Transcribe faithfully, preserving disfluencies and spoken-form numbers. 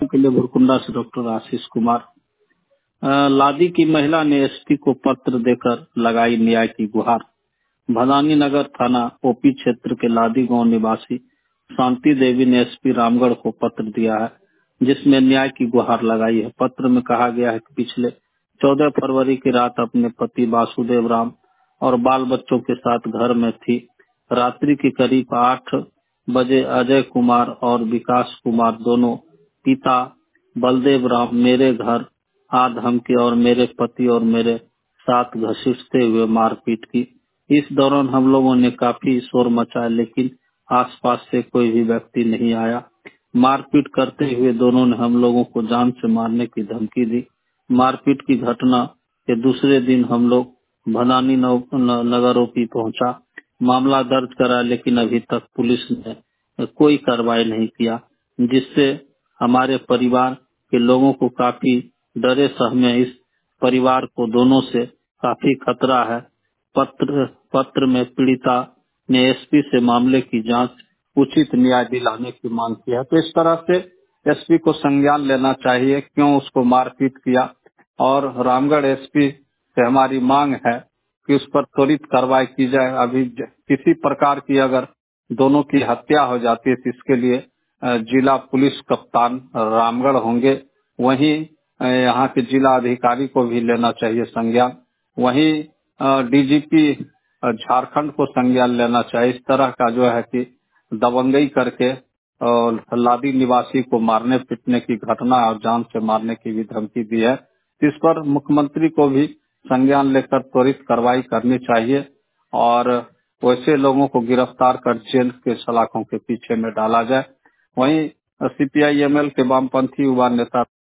के लिए भुरकुंडा से डॉक्टर आशीष कुमार। अ, लादी की महिला ने एसपी को पत्र देकर लगाई न्याय की गुहार। भदानी नगर थाना ओपी क्षेत्र के लादी गांव निवासी शांति देवी ने एसपी रामगढ़ को पत्र दिया है, जिसमें न्याय की गुहार लगाई है। पत्र में कहा गया है कि पिछले चौदह फरवरी की रात अपने पति वासुदेव राम और बाल बच्चों के साथ घर में थी। रात्रि के करीब आठ बजे अजय कुमार और विकास कुमार दोनों पिता बलदेव राम मेरे घर आ धमकी और मेरे पति और मेरे साथ घसीटते हुए मारपीट की। इस दौरान हम लोगों ने काफी शोर मचाया, लेकिन आसपास से कोई भी व्यक्ति नहीं आया। मारपीट करते हुए दोनों ने हम लोगों को जान से मारने की धमकी दी। मारपीट की घटना के दूसरे दिन हम लोग भदानी नगर ओपी पहुंचा, मामला दर्ज करा, लेकिन अभी तक पुलिस ने कोई कार्रवाई नहीं किया, जिससे हमारे परिवार के लोगों को काफी डरे सहमे इस परिवार को दोनों से काफी खतरा है। पत्र पत्र में पीड़िता ने एसपी से मामले की जांच, उचित न्याय दिलाने की मांग की है। तो इस तरह से एसपी को संज्ञान लेना चाहिए, क्यों उसको मारपीट किया। और रामगढ़ एसपी से हमारी मांग है कि उस पर त्वरित कार्रवाई की जाए। अभी किसी प्रकार की अगर दोनों की हत्या हो जाती है तो इसके लिए अ, जिला पुलिस कप्तान रामगढ़ होंगे, वहीं अ, यहाँ के जिला अधिकारी को भी लेना चाहिए संज्ञान, वहीं डीजीपी झारखंड को संज्ञान लेना चाहिए। इस तरह का जो है कि दबंगई करके और लादी निवासी को मारने पीटने की घटना और जान से मारने की भी धमकी दी है। इस पर मुख्यमंत्री को भी संज्ञान लेकर त्वरित कार्रवाई करनी चाहिए और वैसे लोगों को गिरफ्तार कर जेल के सलाखों के पीछे में डाला जाए। वहीं सीपीआई एमएल के वामपंथी युवा नेता